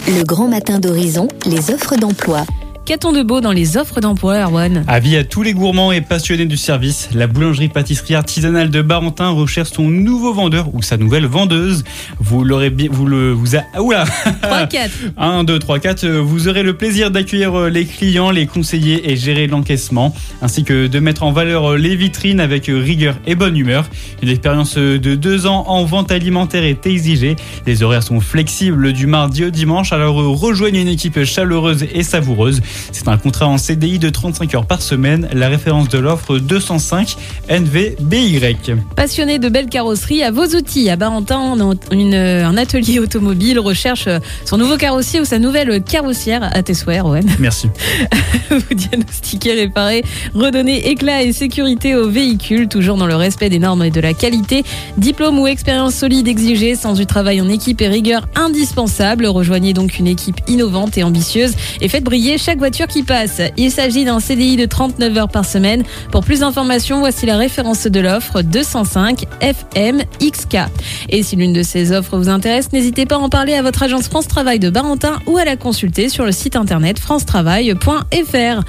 Le grand matin d'Horizon, les offres d'emploi. Qu'a-t-on de beau dans les offres d'emploi, Erwan ? Avis à tous les gourmands et passionnés du service, la boulangerie-pâtisserie artisanale de Barentin recherche son nouveau vendeur ou sa nouvelle vendeuse. Vous aurez le plaisir d'accueillir les clients, les conseiller et gérer l'encaissement, ainsi que de mettre en valeur les vitrines avec rigueur et bonne humeur. Une expérience de 2 ans en vente alimentaire est exigée. Les horaires sont flexibles du mardi au dimanche, alors rejoignez une équipe chaleureuse et savoureuse. C'est un contrat en CDI de 35 heures par semaine, la référence de l'offre 205 NVBY. Passionné de belles carrosseries, à vos outils. À Barentin, un atelier automobile recherche son nouveau carrossier ou sa nouvelle carrossière. À tes souhaits, Erwan. Merci. Vous diagnostiquez, réparez, redonnez éclat et sécurité aux véhicules, toujours dans le respect des normes et de la qualité. Diplôme ou expérience solide exigée, sens du travail en équipe et rigueur indispensable. Rejoignez donc une équipe innovante et ambitieuse et faites briller chaque voiture qui passe. Il s'agit d'un CDI de 39 heures par semaine. Pour plus d'informations, voici la référence de l'offre 205 FMXK. Et si l'une de ces offres vous intéresse, n'hésitez pas à en parler à votre agence France Travail de Barentin ou à la consulter sur le site internet francetravail.fr.